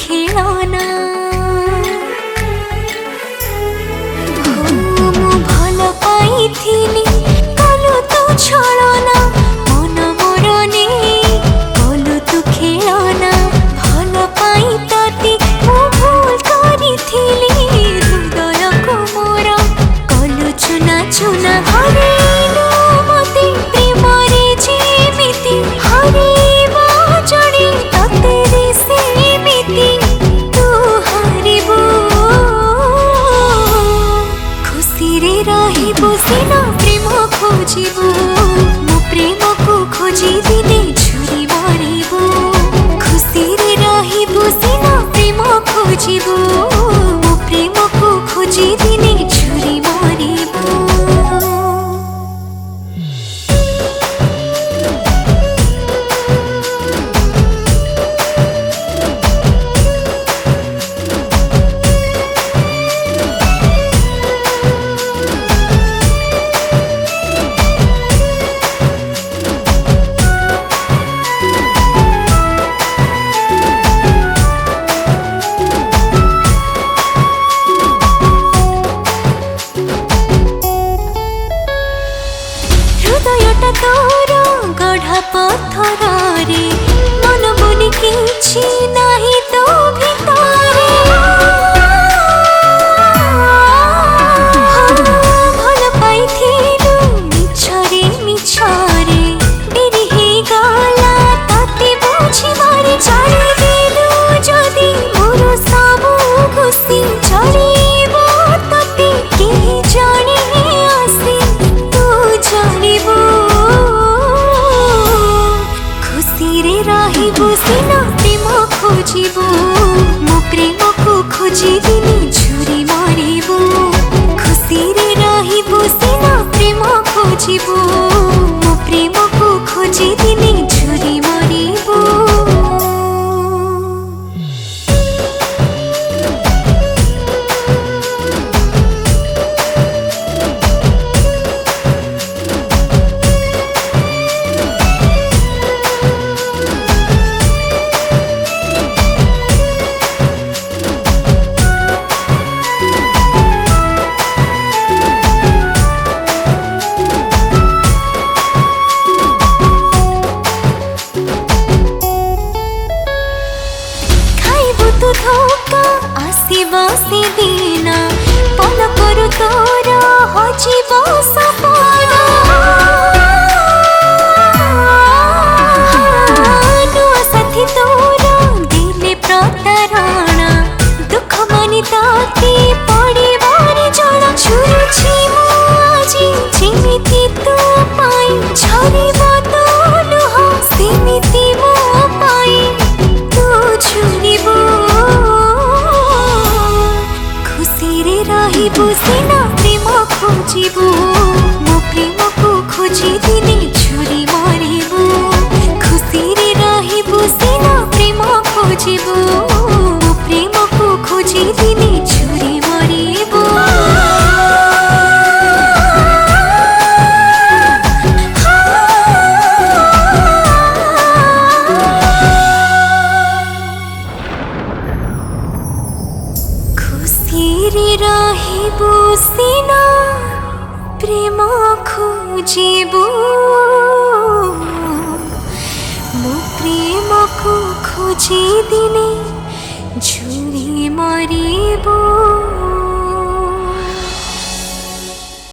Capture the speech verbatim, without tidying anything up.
खेलना मु भल पाइथिली कलु तू छलना मन मोर ने कलु तू खेलना भल पाई तती मु भूल करिथिली हृदय को मोर कलु चुना चुना हरेलु मते प्रेम रे जेमिति हरेबा जणे ततेरे सेमिति तू हरिबो खुशी रे रहिबो सिना प्रेम खोजिबो मो प्रेम को खोजी दिने झुरी मारिबो खुशी रे रहिबो सिना प्रेम खोजिबो मो प्रेम को खोजी दिने झुरी मारिबो हृदयटा तोर गढ़ा पत्थर रे मन बुनि किछि नाही तो भितरे भल पाइथिलु मिछरे मिछरे डेरी हे गला तते बुझी मारे छाड़ी देलु जदि मोर सब खुशी चलिबो तते केहि जाने आसी तू जानिबो खुशी रे रहिबो सिना प्रेम खोजिबो मो प्रेम को खोजी दिने झुरी मारिबो खुशी रे रहिबो सिना प्रेम खोजिबो मो प्रेम को खोजी दिने झुरी मारिबो तू धोका आसीबो से दिना पल करू तोर हजिबो सपना नुआ साथी तोर दिले प्रतारणा दुख मानि ताती पड़िबारे जणा छुरुछि मु आजी जेमिति तू पाई झरिबो तो लुह सेमिति मो पाई तू झुरिबो रहिबो सिना प्रेम खोजिबो मो प्रेम को खोजी दिने झुरी मारिबो खुशी रे रहिबो सिना प्रेम खोजिबो मो प्रेम को खोजी दिने झुरी मारिबो रे रहिबो सिना प्रेम खोजिबो मो प्रेम को खोजी दिने झुरी मारिबो।